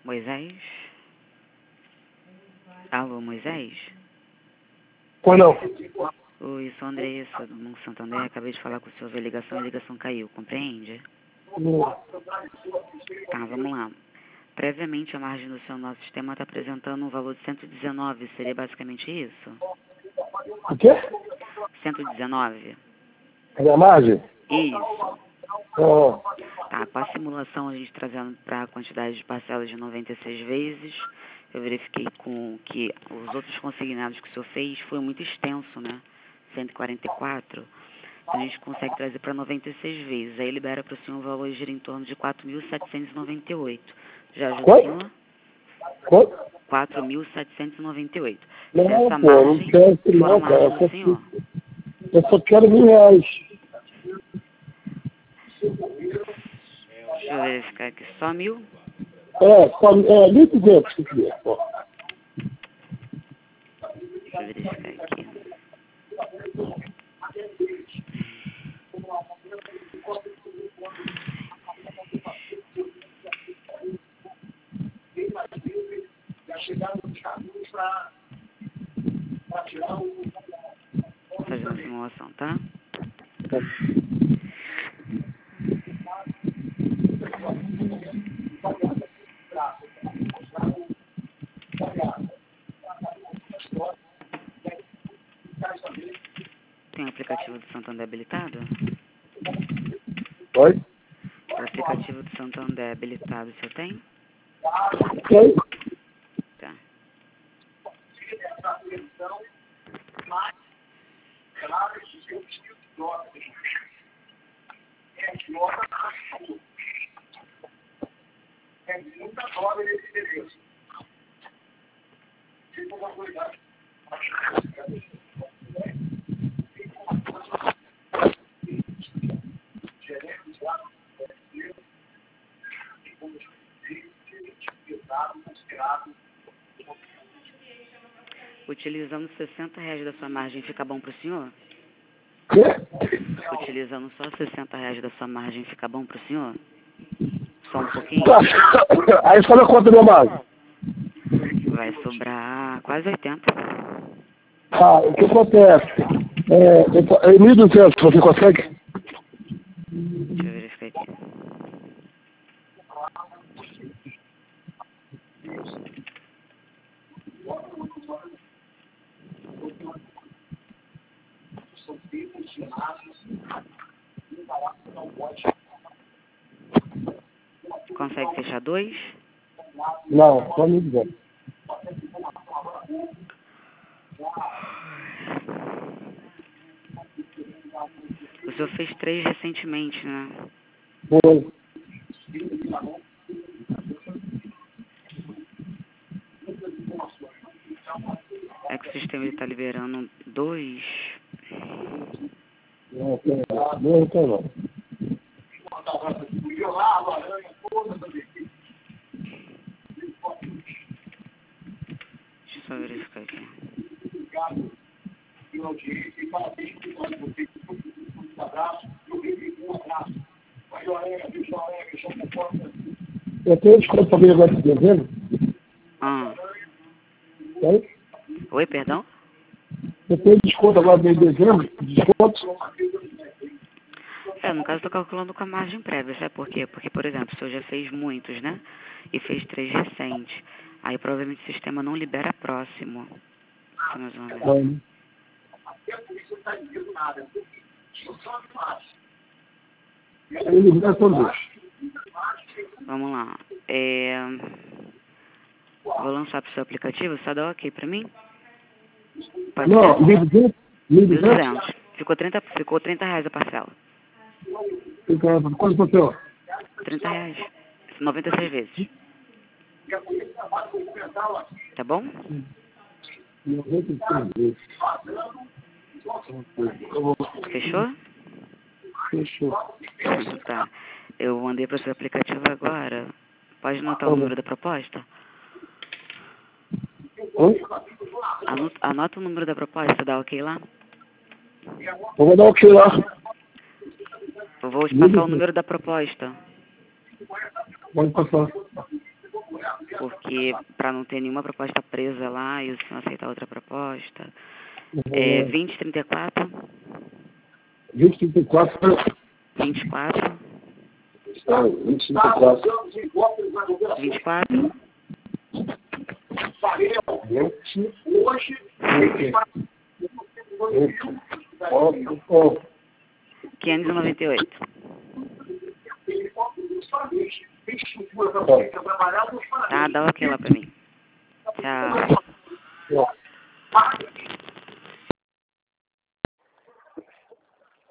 Moisés? Alô, Moisés? Pois não. Oi, sou a Andressa, do Banco Santander. Acabei de falar com o senhor da ligação e a ligação caiu, compreende? Tá, vamos lá. Previamente, a margem do seu nosso sistema está apresentando um valor de 119. Seria basicamente isso? O quê? 119? É a margem? Isso. Ah, Tá, com a simulação a gente trazendo para a quantidade de parcelas de 96 vezes, eu verifiquei com que os outros consignados que o senhor fez foi muito extenso, né? 144. Então a gente consegue trazer para 96 vezes. Aí libera para o senhor um valor gira em torno de 4.798. Já ajuda o senhor? quanto? 4.798. Se Não, essa pô, não margem quero isso for a não, cara. margem do senhor. Eu só quero R$1.000. Deixa eu verificar aqui. Só 1.000? Só, 1.200 se quiser, pô. Deixa eu verificar aqui. Vou fazer uma simulação, tá? Tem o aplicativo do Santander habilitado? Oi? O aplicativo do Santander habilitado, o senhor tem? Oi? Tá. Utilizando R$60 da sua margem, fica bom pro senhor? Quê? Utilizando só R$60 da sua margem, fica bom pro senhor? Só um pouquinho? Tá. Aí só na conta do margem. Vai sobrar quase 80. Tá, o que acontece? 1.200, você consegue? Deixa eu verificar aqui. Consegue fechar 2? Não, só 1.200. O senhor fez 3 recentemente, né? Foi. É que o sistema está liberando 2. Não, não tem não. Deixa eu só verificar aqui. Eu tenho desconto também agora de dezembro. Ah. Oi? Oi, perdão? Eu tenho desconto agora de dezembro. Desconto. No caso, estou calculando com a margem prévia, sabe por quê? Porque, por exemplo, o senhor já fez muitos, né? E fez 3 recentes. Aí, provavelmente, o sistema não libera próximo. Só mais uma vez. Ele libera todos. Vamos lá. Vou lançar para o seu aplicativo. Só dá ok para mim? Pode Não, ser? 1.200? 1.200. Ficou R$30 a parcela. Quanto você, ó? R$30. 96 vezes. Tá bom? 96 vezes. Fechou? Fechou. Tá. Eu mandei para o seu aplicativo agora. Pode anotar o número da proposta? Oi? Anota o número da proposta, dá ok lá? Eu vou dar o que lá? Eu vou te passar o número da proposta. Pode passar. porque para não ter nenhuma proposta presa lá e o senhor aceitar outra proposta. 2034. 2034. 24. 2034. 24. 598. Tá, dá ok lá pra mim. Tchau.